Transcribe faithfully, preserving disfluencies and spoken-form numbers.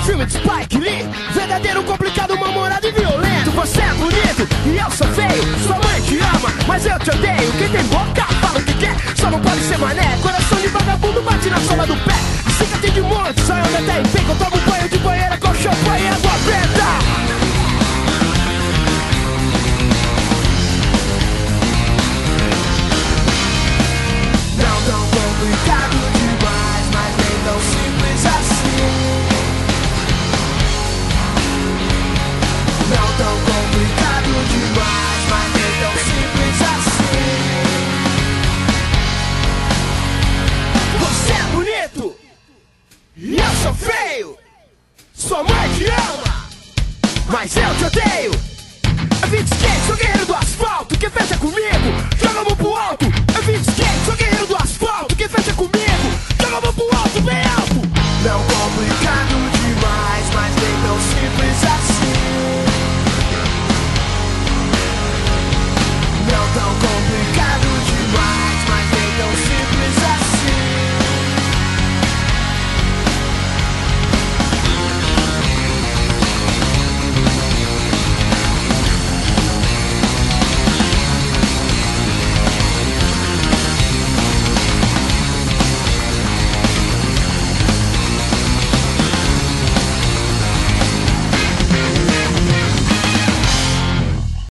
filme de Spike Lee. Verdadeiro, complicado, mal-humorado e violento. Você é bonito e eu sou feio. Sua mãe te ama, mas eu te odeio. Quem tem boca fala o que quer, só não pode ser mané. Coração de vagabundo bate na sola do pé. Cicatriz de monte, só eu até em pé que eu tomo